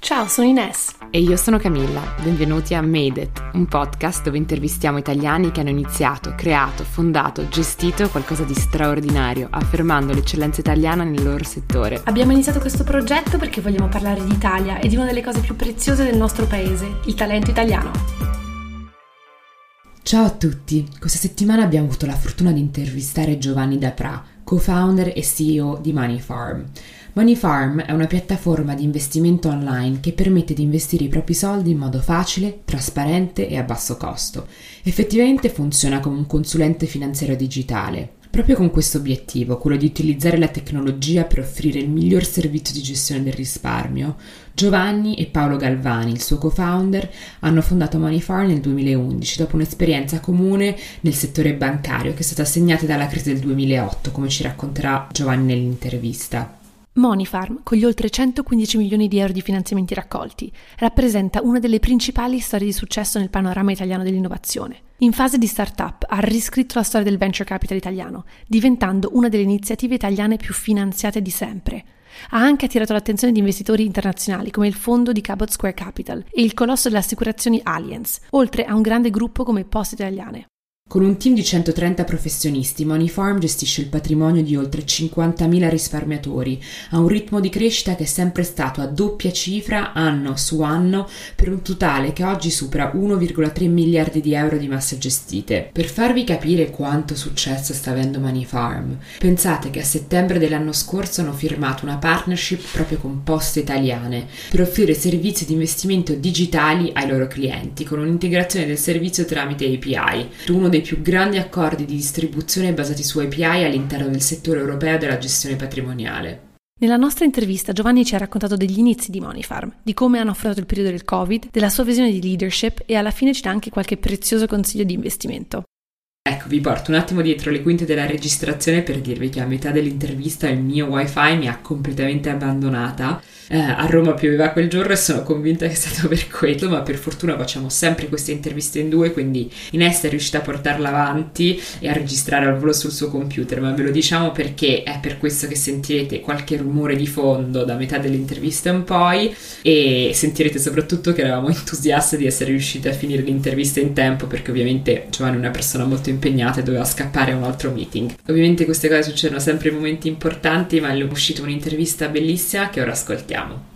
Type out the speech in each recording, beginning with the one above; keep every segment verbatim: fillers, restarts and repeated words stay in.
Ciao, sono Ines. E io sono Camilla. Benvenuti a Made It, un podcast dove intervistiamo italiani che hanno iniziato, creato, fondato, gestito qualcosa di straordinario, affermando l'eccellenza italiana nel loro settore. Abbiamo iniziato questo progetto perché vogliamo parlare di Italia e di una delle cose più preziose del nostro paese, il talento italiano. Ciao a tutti. Questa settimana abbiamo avuto la fortuna di intervistare Giovanni Dapra, co-founder e C E O di Money Farm. Money Farm è una piattaforma di investimento online che permette di investire i propri soldi in modo facile, trasparente e a basso costo. Effettivamente funziona come un consulente finanziario digitale. Proprio con questo obiettivo, quello di utilizzare la tecnologia per offrire il miglior servizio di gestione del risparmio, Giovanni e Paolo Galvani, il suo co-founder, hanno fondato Money Farm nel duemilaundici dopo un'esperienza comune nel settore bancario che è stata segnata dalla crisi del duemilaotto, come ci racconterà Giovanni nell'intervista. Money Farm, con gli oltre centoquindici milioni di euro di finanziamenti raccolti, rappresenta una delle principali storie di successo nel panorama italiano dell'innovazione. In fase di start-up ha riscritto la storia del venture capital italiano, diventando una delle iniziative italiane più finanziate di sempre. Ha anche attirato l'attenzione di investitori internazionali come il fondo di Cabot Square Capital e il colosso delle assicurazioni Allianz, oltre a un grande gruppo come Poste Italiane. Con un team di centotrenta professionisti, Money Farm gestisce il patrimonio di oltre cinquantamila risparmiatori, a un ritmo di crescita che è sempre stato a doppia cifra anno su anno, per un totale che oggi supera uno virgola tre miliardi di euro di masse gestite. Per farvi capire quanto successo sta avendo Money Farm, pensate che a settembre dell'anno scorso hanno firmato una partnership proprio con Poste Italiane per offrire servizi di investimento digitali ai loro clienti, con un'integrazione del servizio tramite A P I. Uno dei più grandi accordi di distribuzione basati su A P I all'interno del settore europeo della gestione patrimoniale. Nella nostra intervista Giovanni ci ha raccontato degli inizi di Money Farm, di come hanno affrontato il periodo del Covid, della sua visione di leadership e alla fine ci dà anche qualche prezioso consiglio di investimento. Ecco, vi porto un attimo dietro le quinte della registrazione per dirvi che a metà dell'intervista il mio wifi mi ha completamente abbandonata. Eh, a Roma pioveva quel giorno e sono convinta che sia stato per quello, ma per fortuna facciamo sempre queste interviste in due, quindi Ines è riuscita a portarla avanti e a registrare al volo sul suo computer, ma ve lo diciamo perché è per questo che sentirete qualche rumore di fondo da metà dell'intervista in poi, e sentirete soprattutto che eravamo entusiasti di essere riusciti a finire l'intervista in tempo, perché ovviamente Giovanni è una persona molto impegnata e doveva scappare a un altro meeting. Ovviamente queste cose succedono sempre in momenti importanti, ma è uscita un'intervista bellissima che ora ascoltiamo.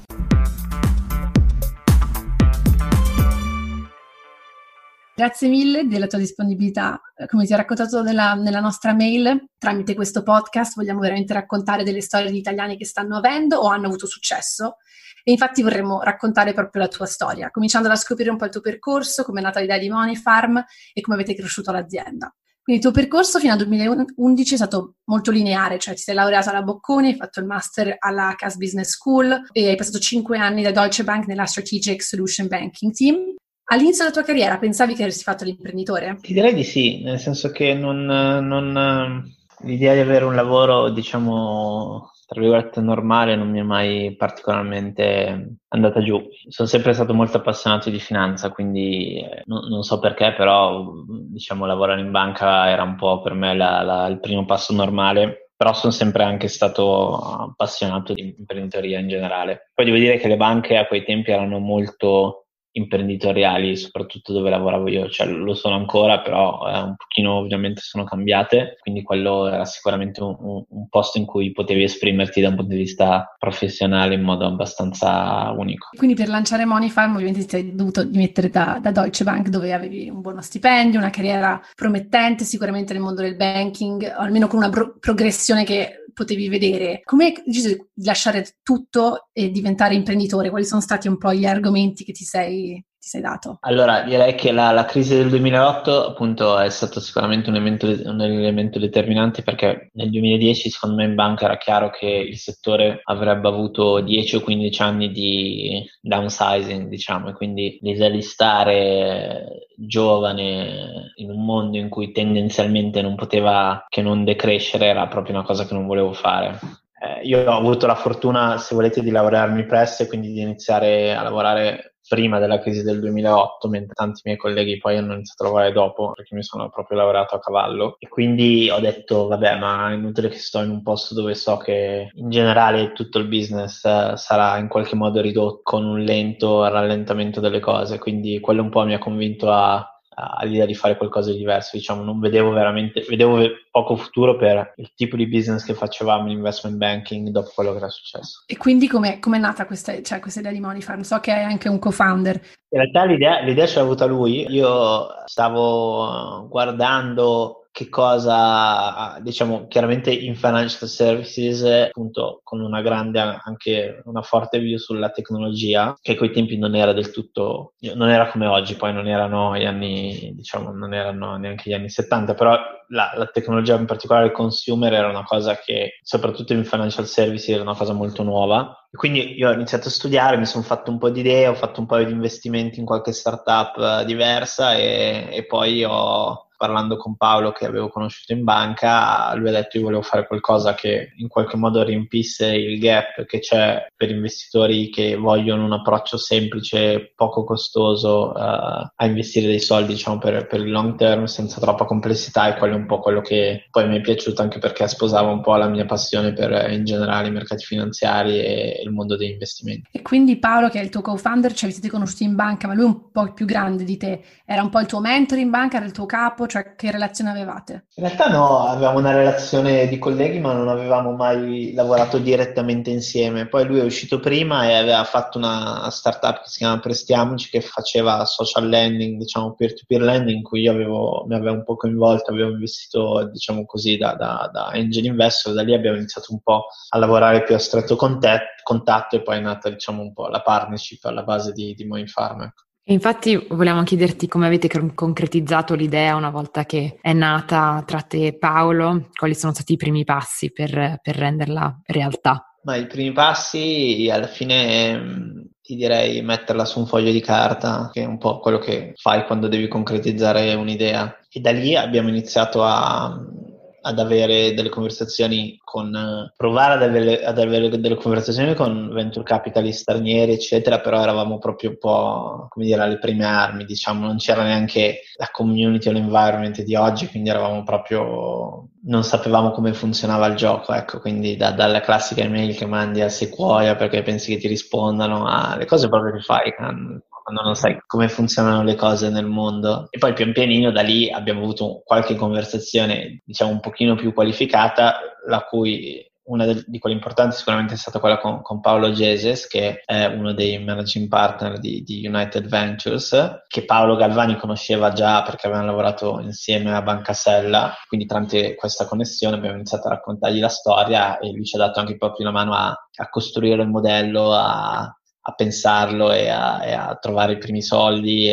Grazie mille della tua disponibilità. Come ti ho raccontato nella, nella nostra mail, tramite questo podcast vogliamo veramente raccontare delle storie di italiani che stanno avendo o hanno avuto successo, e infatti vorremmo raccontare proprio la tua storia, cominciando da scoprire un po' il tuo percorso, come è nata l'idea di Money Farm e come avete cresciuto l'azienda. Quindi il tuo percorso fino al duemilaundici è stato molto lineare, cioè ti sei laureata alla Bocconi, hai fatto il master alla C A S Business School e hai passato cinque anni da Deutsche Bank nella Strategic Solution Banking Team. All'inizio della tua carriera pensavi che avresti fatto l'imprenditore? Ti direi di sì, nel senso che non, non l'idea di avere un lavoro, diciamo, tra virgolette normale non mi è mai particolarmente andata giù. Sono sempre stato molto appassionato di finanza, quindi eh, non, non so perché, però diciamo lavorare in banca era un po' per me la, la, il primo passo normale, però sono sempre anche stato appassionato di imprenditoria in generale. Poi devo dire che le banche a quei tempi erano molto imprenditoriali, soprattutto dove lavoravo io, cioè lo sono ancora, però eh, un pochino ovviamente sono cambiate, quindi quello era sicuramente un, un, un posto in cui potevi esprimerti da un punto di vista professionale in modo abbastanza unico. Quindi per lanciare Money Farm ovviamente ti sei dovuto dimettere da, da Deutsche Bank, dove avevi un buono stipendio, una carriera promettente sicuramente nel mondo del banking, o almeno con una pro- progressione che potevi vedere. Come hai deciso di lasciare tutto e diventare imprenditore? Quali sono stati un po' gli argomenti che ti sei, ti sei dato? Allora, direi che la, la crisi del duemilaotto appunto è stato sicuramente un elemento, un elemento determinante, perché nel duemiladieci secondo me in banca era chiaro che il settore avrebbe avuto dieci o quindici anni di downsizing, diciamo, e quindi l'idea di stare giovane in un mondo in cui tendenzialmente non poteva che non decrescere era proprio una cosa che non volevo fare. Eh, io ho avuto la fortuna, se volete, di laurearmi presto e quindi di iniziare a lavorare prima della crisi del duemilaotto, mentre tanti miei colleghi poi hanno iniziato a lavorare dopo, perché mi sono proprio laureato a cavallo. E quindi ho detto, vabbè, ma è inutile che sto in un posto dove so che in generale tutto il business eh, sarà in qualche modo ridotto con un lento rallentamento delle cose. Quindi quello un po' mi ha convinto a all'idea di fare qualcosa di diverso. Diciamo, non vedevo veramente, vedevo poco futuro per il tipo di business che facevamo in investment banking dopo quello che era successo. E quindi com'è, com'è nata questa, cioè, questa idea di Money Farm? So che hai anche un co-founder. In realtà l'idea, l'idea ce l'ha avuta lui. Io stavo guardando che cosa, diciamo, chiaramente in financial services, appunto, con una grande, anche una forte view sulla tecnologia, che a quei tempi non era del tutto, non era come oggi, poi non erano gli anni, diciamo, non erano neanche gli anni settanta, però la, la tecnologia, in particolare il consumer, era una cosa che, soprattutto in financial services, era una cosa molto nuova. E quindi io ho iniziato a studiare, mi sono fatto un po' di idee, ho fatto un paio di investimenti in qualche startup diversa e, e poi ho, parlando con Paolo che avevo conosciuto in banca, lui ha detto io volevo fare qualcosa che in qualche modo riempisse il gap che c'è per investitori che vogliono un approccio semplice, poco costoso uh, a investire dei soldi, diciamo, per, per il long term senza troppa complessità, e quello è un po' quello che poi mi è piaciuto, anche perché sposava un po' la mia passione per in generale i mercati finanziari e il mondo degli investimenti. E quindi Paolo, che è il tuo co-founder, ci avete conosciuti in banca, ma lui è un po' più grande di te, era un po' il tuo mentore in banca, era il tuo capo, cioè che relazione avevate? In realtà no, avevamo una relazione di colleghi, ma non avevamo mai lavorato direttamente insieme. Poi lui è uscito prima e aveva fatto una startup che si chiama Prestiamoci, che faceva social lending, diciamo peer-to-peer lending, in cui io avevo, mi avevo un po' coinvolto, avevo investito, diciamo così, da, da, da angel investor. Da lì abbiamo iniziato un po' a lavorare più a stretto contatto e poi è nata, diciamo, un po' la partnership alla base di, di Money Farm. E infatti volevamo chiederti come avete concretizzato l'idea una volta che è nata tra te e Paolo, quali sono stati i primi passi per, per renderla realtà? Ma i primi passi alla fine ti direi metterla su un foglio di carta, che è un po' quello che fai quando devi concretizzare un'idea. E da lì abbiamo iniziato a... ad avere delle conversazioni con, provare ad avere, ad avere delle conversazioni con venture capital stranieri, eccetera, però eravamo proprio un po', come dire, alle prime armi, diciamo, non c'era neanche la community o l'environment di oggi, quindi eravamo proprio, non sapevamo come funzionava il gioco, ecco, quindi da, dalla classica email che mandi a Sequoia perché pensi che ti rispondano, alle cose proprio che fai quando non sai come funzionano le cose nel mondo. E poi pian pianino da lì abbiamo avuto qualche conversazione, diciamo, un pochino più qualificata, la cui una di quelle importanti sicuramente è stata quella con, con Paolo Geses, che è uno dei managing partner di, di United Ventures, che Paolo Galvani conosceva già perché avevano lavorato insieme a Banca Sella, quindi tramite questa connessione abbiamo iniziato a raccontargli la storia e lui ci ha dato anche proprio la mano a, a costruire il modello, a, a pensarlo e a, e a trovare i primi soldi e,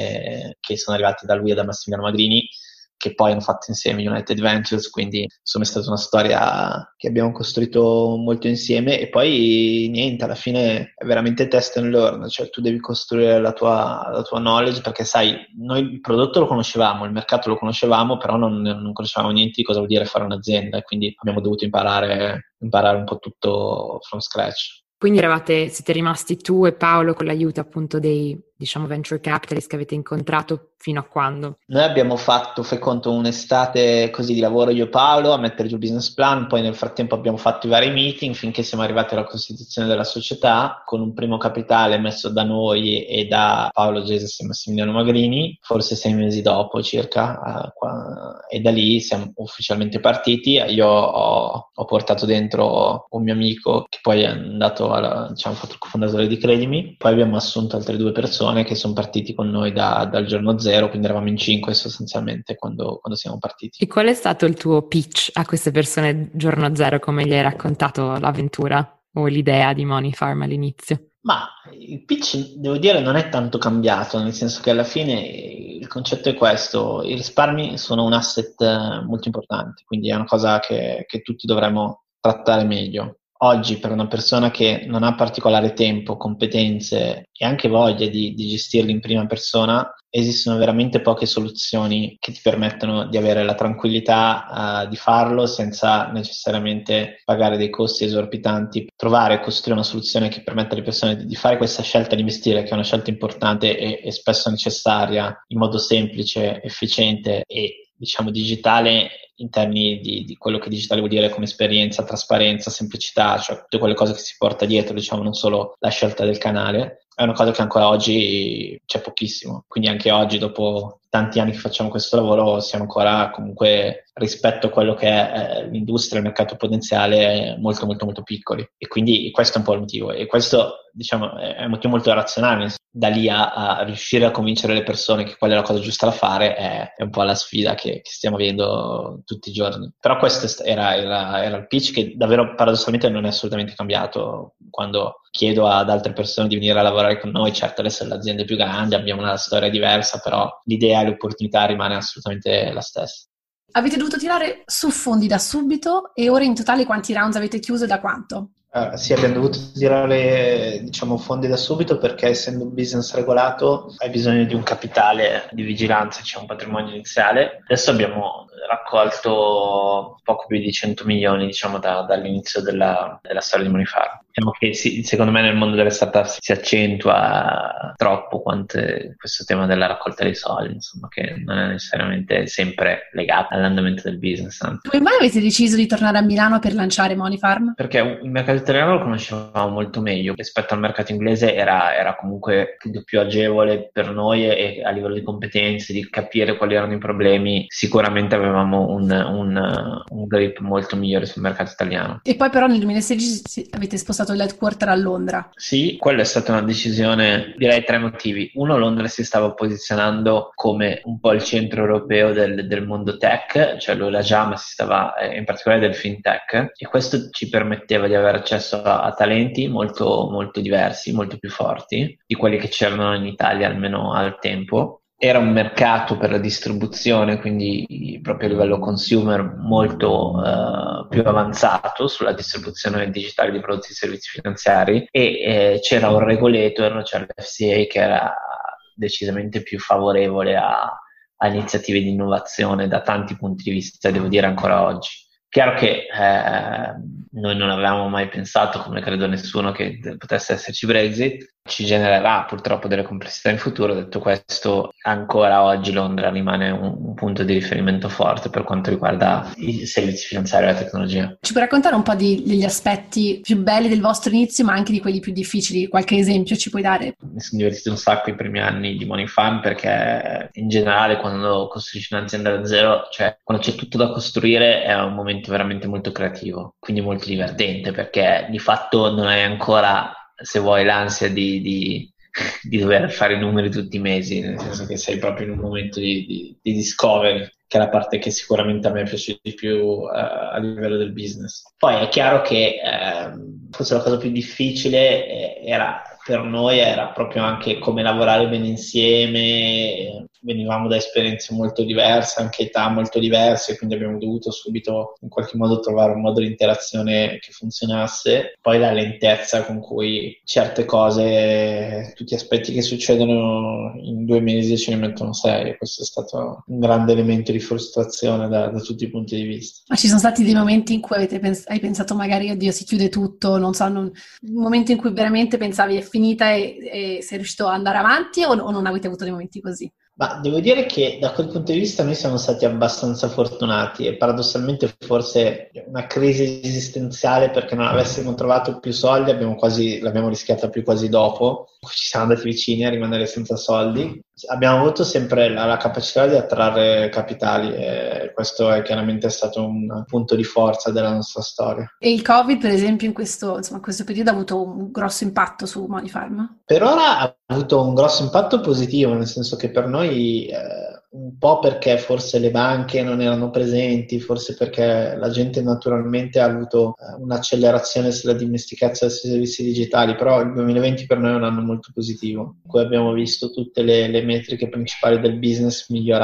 e, che sono arrivati da lui e da Massimiliano Magrini, che poi hanno fatto insieme United Ventures, quindi insomma è stata una storia che abbiamo costruito molto insieme. E poi niente, alla fine è veramente test and learn, cioè tu devi costruire la tua, la tua knowledge, perché sai, noi il prodotto lo conoscevamo, il mercato lo conoscevamo, però non, non conoscevamo niente di cosa vuol dire fare un'azienda, e quindi abbiamo dovuto imparare, imparare un po' tutto from scratch. Quindi eravate, siete rimasti tu e Paolo con l'aiuto appunto dei, diciamo, venture capitalist che avete incontrato fino a quando? Noi abbiamo fatto, fai conto, un'estate così di lavoro io e Paolo a mettere giù il business plan, poi nel frattempo abbiamo fatto i vari meeting finché siamo arrivati alla costituzione della società, con un primo capitale messo da noi e da Paolo Geses e Massimiliano Magrini, forse sei mesi dopo circa, uh, qua, e da lì siamo ufficialmente partiti. Io ho, ho portato dentro un mio amico che poi è andato, alla, diciamo, fatto il cofondatore di Credimi, poi abbiamo assunto altre due persone che sono partiti con noi da, dal giorno zero, quindi eravamo in cinque sostanzialmente quando, quando siamo partiti. E qual è stato il tuo pitch a queste persone giorno zero? Come gli hai raccontato l'avventura o l'idea di Money Farm all'inizio? Ma il pitch, devo dire, non è tanto cambiato, nel senso che alla fine il concetto è questo: i risparmi sono un asset molto importante, quindi è una cosa che, che tutti dovremmo trattare meglio. oggi per una persona che non ha particolare tempo, competenze e anche voglia di, di gestirli in prima persona, esistono veramente poche soluzioni che ti permettono di avere la tranquillità uh, di farlo senza necessariamente pagare dei costi esorbitanti. Trovare e costruire una soluzione che permetta alle persone di, di fare questa scelta di investire, che è una scelta importante e, e spesso necessaria, in modo semplice, efficiente e diciamo digitale, in termini di, di quello che digitale vuol dire come esperienza, trasparenza, semplicità, cioè tutte quelle cose che si porta dietro, diciamo, non solo la scelta del canale, è una cosa che ancora oggi c'è pochissimo. Quindi anche oggi, dopo tanti anni che facciamo questo lavoro, siamo ancora comunque, rispetto a quello che è l'industria, il mercato potenziale, molto molto molto piccoli. E quindi questo è un po' il motivo. E questo, diciamo, è un motivo molto razionale. Da lì a, a riuscire a convincere le persone che quella è la cosa giusta da fare è, è un po' la sfida che, che stiamo avendo tutti i giorni. Però questo era, era, era il pitch, che davvero paradossalmente non è assolutamente cambiato. Quando chiedo ad altre persone di venire a lavorare con noi, certo adesso l'azienda è più grande, abbiamo una storia diversa, però l'idea e l'opportunità rimane assolutamente la stessa. Avete dovuto tirare su fondi da subito e ora in totale quanti rounds avete chiuso e da quanto? Uh, sì, abbiamo dovuto tirare, diciamo, fondi da subito perché, essendo un business regolato, hai bisogno di un capitale di vigilanza, c'è un patrimonio iniziale. Adesso abbiamo raccolto poco più di cento milioni, diciamo, da, dall'inizio della, della storia di Moneyfarm. Diciamo che sì, secondo me nel mondo delle startup si accentua troppo quante, questo tema della raccolta dei soldi, insomma, che non è necessariamente sempre legato all'andamento del business. Come mai avete deciso di tornare a Milano per lanciare Moneyfarm? Perché il mercato italiano lo conoscevamo molto meglio rispetto al mercato inglese, era, era comunque più agevole per noi e a livello di competenze, di capire quali erano i problemi, sicuramente avevamo un, un, un grip molto migliore sul mercato italiano. E poi però nel duemilasedici avete spostato l'headquarter a Londra. Sì, quella è stata una decisione, direi tre motivi. Uno, Londra si stava posizionando come un po' il centro europeo del, del mondo tech, cioè lo era già, ma si stava, eh, in particolare del fintech, e questo ci permetteva di avere accesso a, a talenti molto, molto diversi, molto più forti di quelli che c'erano in Italia, almeno al tempo. Era un mercato per la distribuzione, quindi proprio a livello consumer, molto uh, più avanzato sulla distribuzione digitale di prodotti e servizi finanziari, e eh, c'era un regolator, c'era l'F C A, che era decisamente più favorevole a, a iniziative di innovazione da tanti punti di vista, devo dire ancora oggi. Chiaro che eh, noi non avevamo mai pensato, come credo nessuno, che potesse esserci Brexit. Ci genererà purtroppo delle complessità in futuro. Detto questo, ancora oggi Londra rimane un, un punto di riferimento forte per quanto riguarda i servizi finanziari e la tecnologia. Ci puoi raccontare un po' di, degli aspetti più belli del vostro inizio, ma anche di quelli più difficili? Qualche esempio ci puoi dare? Mi sono divertito un sacco i primi anni di Moneyfarm, perché in generale quando costruisci un'azienda da zero, cioè quando c'è tutto da costruire, è un momento veramente molto creativo, quindi molto divertente, perché di fatto non hai ancora, se vuoi, l'ansia di, di, di dover fare i numeri tutti i mesi, nel senso che sei proprio in un momento di, di, di discovery, che è la parte che sicuramente a me piace di più uh, a livello del business. Poi è chiaro che eh, forse la cosa più difficile eh, era per noi era proprio anche come lavorare bene insieme. Venivamo da esperienze molto diverse, anche età molto diverse, quindi abbiamo dovuto subito in qualche modo trovare un modo di interazione che funzionasse. Poi la lentezza con cui certe cose, tutti aspetti che succedono in due mesi ce ne mettono sei. Questo è stato un grande elemento di frustrazione da, da tutti i punti di vista. Ma ci sono stati dei momenti in cui avete pens- hai pensato magari, oddio, si chiude tutto, non so, non... un momento in cui veramente pensavi è finita e, e sei riuscito ad andare avanti, o, o non avete avuto dei momenti così? Ma devo dire che da quel punto di vista noi siamo stati abbastanza fortunati, e paradossalmente forse una crisi esistenziale, perché non avessimo trovato più soldi, abbiamo quasi, l'abbiamo rischiata più quasi dopo, ci siamo andati vicini a rimanere senza soldi. Abbiamo avuto sempre la, la capacità di attrarre capitali, e questo è chiaramente stato un punto di forza della nostra storia. E il Covid, per esempio, in questo, insomma, in questo periodo ha avuto un grosso impatto su Moneyfarm? Per ora ha avuto un grosso impatto positivo, nel senso che per noi eh, un po' perché forse le banche non erano presenti, forse perché la gente naturalmente ha avuto eh, un'accelerazione sulla dimestichezza dei servizi digitali, però il duemilaventi per noi è un anno molto positivo, in cui abbiamo visto tutte le, le metriche principali del business migliorare.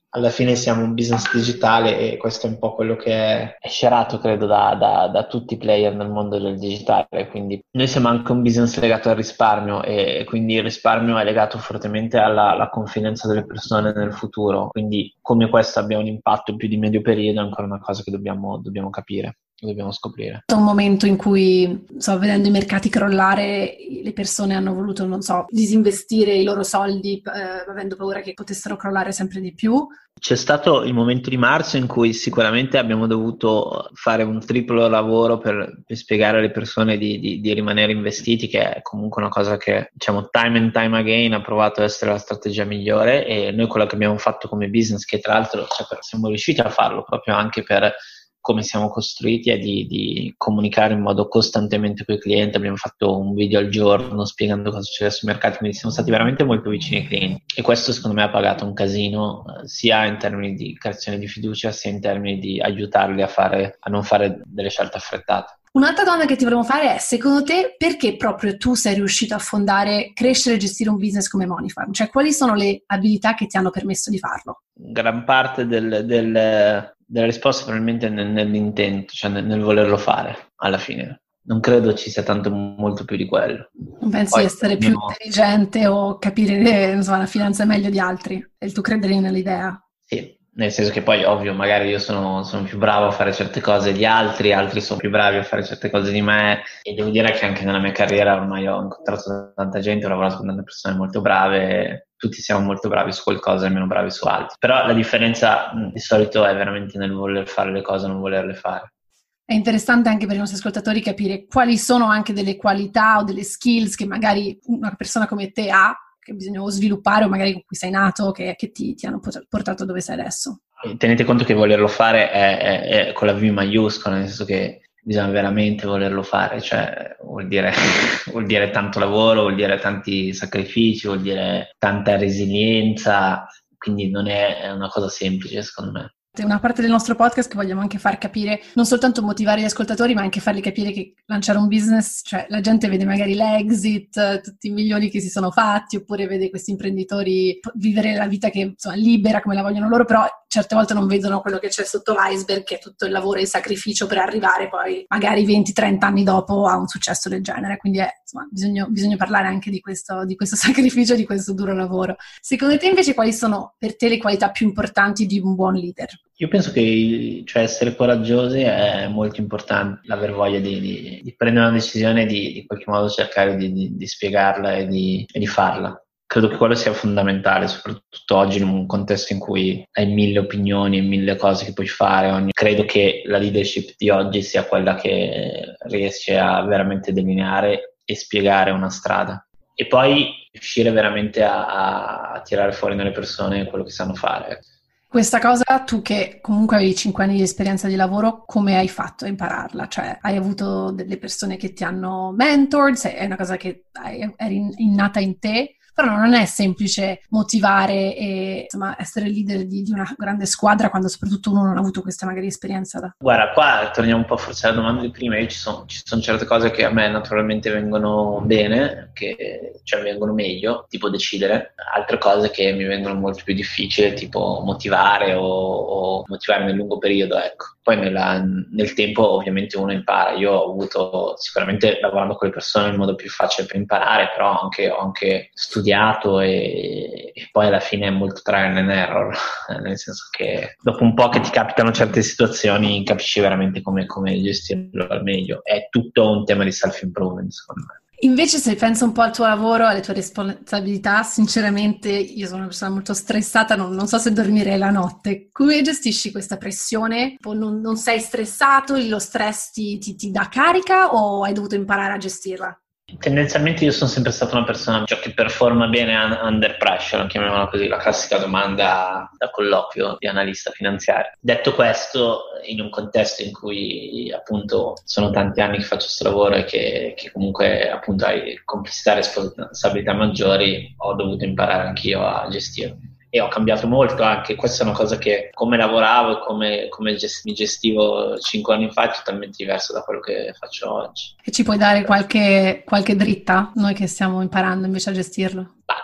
alla fine siamo un business digitale e questo è un po' quello che è, è sciarato, credo, da, da, da tutti i player nel mondo del digitale. Quindi noi siamo anche un business legato al risparmio e quindi il risparmio è legato fortemente alla, alla confidenza delle persone nel futuro. Quindi come questo abbia un impatto più di medio periodo è ancora una cosa che dobbiamo, dobbiamo capire. Dobbiamo scoprire. È un momento in cui, so, vedendo i mercati crollare, le persone hanno voluto, non so, disinvestire i loro soldi eh, avendo paura che potessero crollare sempre di più. C'è stato il momento di marzo in cui sicuramente abbiamo dovuto fare un triplo lavoro per, per spiegare alle persone di, di, di rimanere investiti, che è comunque una cosa che, diciamo, time and time again ha provato a essere la strategia migliore, e noi quello che abbiamo fatto come business, che tra l'altro cioè, siamo riusciti a farlo proprio anche per come siamo costruiti, è di, di comunicare in modo costantemente con i clienti. Abbiamo fatto un video al giorno spiegando cosa succede sui mercati, quindi siamo stati veramente molto vicini ai clienti, e questo secondo me ha pagato un casino sia in termini di creazione di fiducia sia in termini di aiutarli a fare a non fare delle scelte affrettate. Un'altra domanda che ti volevo fare è, secondo te, perché proprio tu sei riuscito a fondare, crescere e gestire un business come Moneyfarm? Cioè, quali sono le abilità che ti hanno permesso di farlo? Gran parte del, del, della risposta probabilmente nel, nell'intento, cioè nel, nel volerlo fare alla fine. Non credo ci sia tanto molto più di quello. Non pensi Poi, di essere più no. intelligente o capire eh, insomma, la finanza meglio di altri? E il tuo credere nell'idea? Sì. Nel senso che poi, ovvio, magari io sono, sono più bravo a fare certe cose di altri, altri sono più bravi a fare certe cose di me, e devo dire che anche nella mia carriera ormai ho incontrato tanta gente, ho lavorato con tante persone molto brave, tutti siamo molto bravi su qualcosa e meno bravi su altri. Però la differenza di solito è veramente nel voler fare le cose e non volerle fare. È interessante anche per i nostri ascoltatori capire quali sono anche delle qualità o delle skills che magari una persona come te ha, che bisogna sviluppare, o magari con cui sei nato, che, che ti, ti hanno portato dove sei adesso. E tenete conto che volerlo fare è, è, è con la V maiuscola, nel senso che bisogna veramente volerlo fare, cioè vuol dire, vuol dire tanto lavoro, vuol dire tanti sacrifici, vuol dire tanta resilienza, quindi non è, è una cosa semplice secondo me. È una parte del nostro podcast che vogliamo anche far capire, non soltanto motivare gli ascoltatori, ma anche farli capire che lanciare un business, cioè la gente vede magari l'exit, tutti i milioni che si sono fatti, oppure vede questi imprenditori vivere la vita che insomma libera come la vogliono loro, però certe volte non vedono quello che c'è sotto l'iceberg, che è tutto il lavoro e il sacrificio per arrivare poi magari venti trenta anni dopo a un successo del genere. Quindi è, insomma, bisogna, bisogna parlare anche di questo, di questo sacrificio, di questo duro lavoro. Secondo te invece quali sono per te le qualità più importanti di un buon leader? Io penso che cioè, essere coraggiosi è molto importante, l'aver voglia di, di, di prendere una decisione e di, di qualche modo cercare di, di, di spiegarla e di, e di farla. Credo che quello sia fondamentale, soprattutto oggi in un contesto in cui hai mille opinioni e mille cose che puoi fare. Ogni... Credo che la leadership di oggi sia quella che riesce a veramente delineare e spiegare una strada. E poi riuscire veramente a, a tirare fuori nelle persone quello che sanno fare. Questa cosa, tu che comunque avevi cinque anni di esperienza di lavoro, come hai fatto a impararla? Cioè, hai avuto delle persone che ti hanno mentored, è una cosa che eri innata in te, però non è semplice motivare e insomma essere leader di, di una grande squadra quando soprattutto uno non ha avuto questa magari esperienza. Da... Guarda, qua torniamo un po' forse alla domanda di prima. Io ci sono, ci sono certe cose che a me naturalmente vengono bene, che cioè vengono meglio, tipo decidere, altre cose che mi vengono molto più difficili, tipo motivare o, o motivare nel lungo periodo, ecco. Poi nella, nel tempo ovviamente uno impara. Io ho avuto sicuramente lavorando con le persone il modo più facile per imparare, però anche, ho anche studiato e, e poi alla fine è molto trial and error, nel senso che dopo un po' che ti capitano certe situazioni capisci veramente come, come gestirlo al meglio. È tutto un tema di self-improvement secondo me. Invece se penso un po' al tuo lavoro, alle tue responsabilità, sinceramente io sono una persona molto stressata, non, non so se dormirei la notte. Come gestisci questa pressione? Non, non sei stressato, lo stress ti, ti, ti dà carica o hai dovuto imparare a gestirla? Tendenzialmente io sono sempre stata una persona cioè, che performa bene under pressure, chiamiamola così, la classica domanda da colloquio di analista finanziario. Detto questo, in un contesto in cui appunto sono tanti anni che faccio questo lavoro e che, che comunque appunto hai complessità e responsabilità maggiori, ho dovuto imparare anch'io a gestirlo. E ho cambiato molto anche, questa è una cosa che come lavoravo e come, come gest- mi gestivo cinque anni fa è totalmente diverso da quello che faccio oggi. E ci puoi dare qualche, qualche dritta, noi che stiamo imparando invece a gestirlo? Ma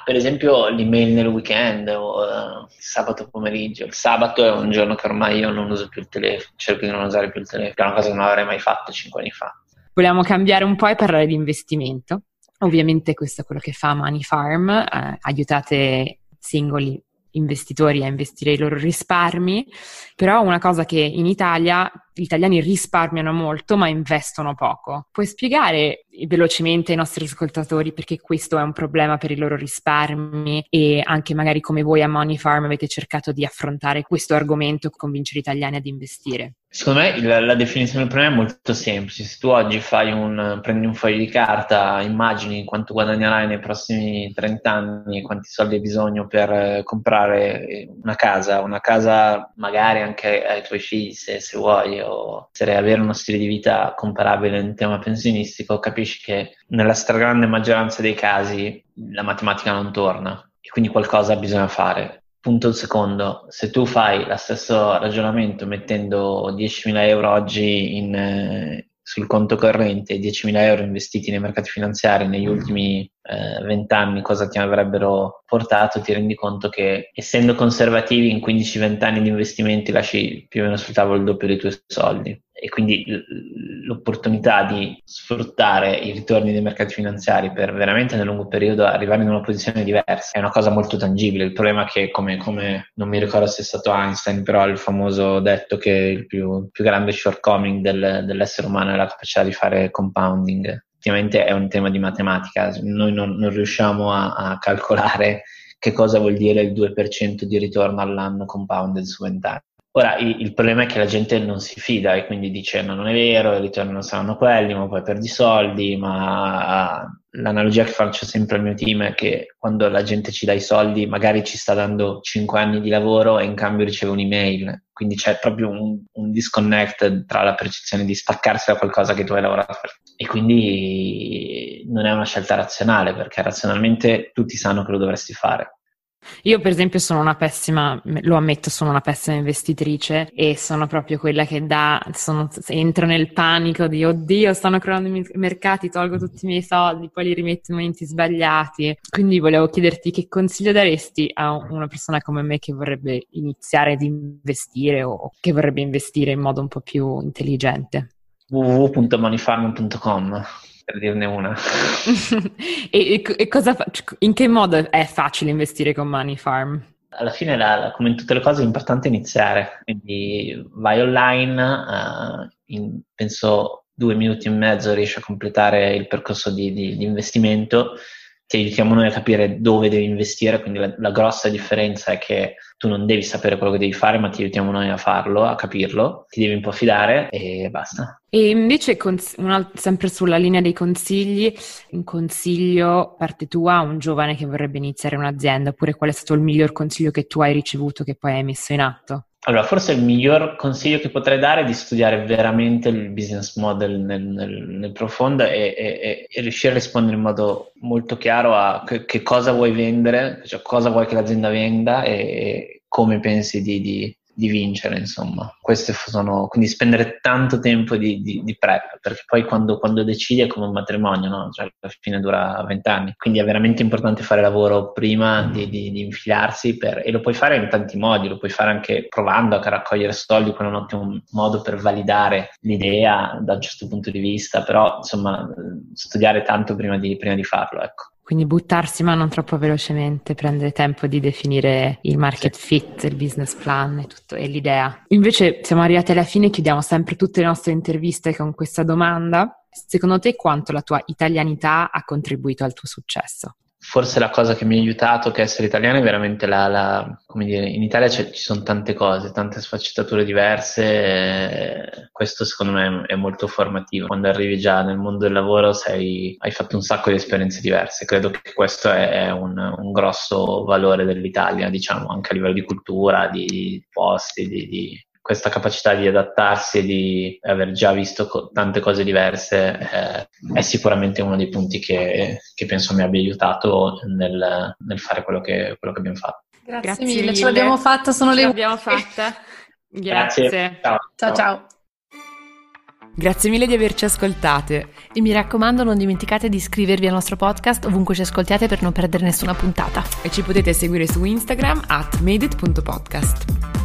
per esempio l'email nel weekend o uh, sabato pomeriggio. Il sabato è un giorno che ormai io non uso più il telefono, cerco di non usare più il telefono, è una cosa che non avrei mai fatto cinque anni fa. Vogliamo cambiare un po' e parlare di investimento. Ovviamente questo è quello che fa Money Farm, eh, aiutate singoli investitori a investire i loro risparmi, però una cosa che in Italia gli italiani risparmiano molto ma investono poco. Puoi spiegare velocemente ai nostri ascoltatori perché questo è un problema per i loro risparmi e anche magari come voi a Money Farm avete cercato di affrontare questo argomento, convincere gli italiani ad investire? Secondo me la, la definizione del problema è molto semplice. Se tu oggi fai un, prendi un foglio di carta, immagini quanto guadagnerai nei prossimi trenta anni, quanti soldi hai bisogno per eh, comprare una casa, una casa magari anche ai tuoi figli se, se vuoi, o se avere uno stile di vita comparabile in tema pensionistico, capisci che nella stragrande maggioranza dei casi la matematica non torna e quindi qualcosa bisogna fare. Punto secondo, se tu fai lo stesso ragionamento mettendo diecimila euro oggi in, eh, sul conto corrente e diecimila euro investiti nei mercati finanziari negli ultimi venti eh, anni, cosa ti avrebbero portato, ti rendi conto che essendo conservativi in quindici venti anni di investimenti lasci più o meno sul tavolo il doppio dei tuoi soldi. E quindi l'opportunità di sfruttare i ritorni dei mercati finanziari per veramente nel lungo periodo arrivare in una posizione diversa è una cosa molto tangibile. Il problema è che, come, come non mi ricordo se è stato Einstein, però il famoso detto che il più, il più grande shortcoming del, dell'essere umano è la capacità di fare compounding. Effettivamente è un tema di matematica, noi non, non riusciamo a, a calcolare che cosa vuol dire il due per cento di ritorno all'anno compounded su venti anni. Ora, il, il problema è che la gente non si fida e quindi dice no, non è vero, i ritorni non saranno quelli, ma poi perdi soldi, ma l'analogia che faccio sempre al mio team è che quando la gente ci dà i soldi magari ci sta dando cinque anni di lavoro e in cambio riceve un'email, quindi c'è proprio un, un disconnect tra la percezione di staccarsi da qualcosa che tu hai lavorato per. E quindi non è una scelta razionale, perché razionalmente tutti sanno che lo dovresti fare. Io per esempio sono una pessima, lo ammetto, sono una pessima investitrice e sono proprio quella che dà, sono, entro nel panico di oddio stanno crollando i mercati, tolgo tutti i miei soldi, poi li rimetto in momenti sbagliati. Quindi volevo chiederti che consiglio daresti a una persona come me che vorrebbe iniziare ad investire o che vorrebbe investire in modo un po' più intelligente. w w w punto money farm punto com per dirne una. e, e cosa fa- in che modo è facile investire con Money Farm? Alla fine, la, la, come in tutte le cose, è importante iniziare. Quindi vai online, uh, in penso due minuti e mezzo riesci a completare il percorso di, di, di investimento. Ti aiutiamo noi a capire dove devi investire, quindi la, la grossa differenza è che tu non devi sapere quello che devi fare, ma ti aiutiamo noi a farlo, a capirlo, ti devi un po' fidare e basta. E invece, una, sempre sulla linea dei consigli, un consiglio parte tua a un giovane che vorrebbe iniziare un'azienda, oppure qual è stato il miglior consiglio che tu hai ricevuto che poi hai messo in atto? Allora, forse il miglior consiglio che potrei dare è di studiare veramente il business model nel, nel, nel profondo e, e, e riuscire a rispondere in modo molto chiaro a che, che cosa vuoi vendere, cioè cosa vuoi che l'azienda venda e, e come pensi di, di, di vincere, insomma. Queste sono, quindi spendere tanto tempo di, di, di prep, perché poi quando, quando decidi è come un matrimonio, no? Cioè alla fine dura vent'anni, quindi è veramente importante fare lavoro prima di, di, di infilarsi per, e lo puoi fare in tanti modi, lo puoi fare anche provando a raccogliere soldi, quello è un ottimo modo per validare l'idea da un certo punto di vista, però insomma studiare tanto prima di, prima di farlo, ecco. Quindi buttarsi ma non troppo velocemente, prendere tempo di definire il market sì. fit, il business plan e tutto, e l'idea. Invece siamo arrivati alla fine, chiudiamo sempre tutte le nostre interviste con questa domanda. Secondo te quanto la tua italianità ha contribuito al tuo successo? Forse la cosa che mi ha aiutato che essere italiano è veramente la, la come dire, in Italia ci sono tante cose, tante sfaccettature diverse, e questo secondo me è molto formativo. Quando arrivi già nel mondo del lavoro sei, hai fatto un sacco di esperienze diverse, credo che questo è un, un grosso valore dell'Italia, diciamo, anche a livello di cultura, di posti, di, di questa capacità di adattarsi e di aver già visto co- tante cose diverse eh, è sicuramente uno dei punti che, che penso mi abbia aiutato nel, nel fare quello che, quello che abbiamo fatto. Grazie, Grazie mille. mille, ce l'abbiamo fatta, sono ce le l'abbiamo fatta. Grazie. Grazie. Ciao. Ciao ciao. Grazie mille di averci ascoltate. E mi raccomando, non dimenticate di iscrivervi al nostro podcast ovunque ci ascoltiate per non perdere nessuna puntata. E ci potete seguire su Instagram at madeit punto podcast.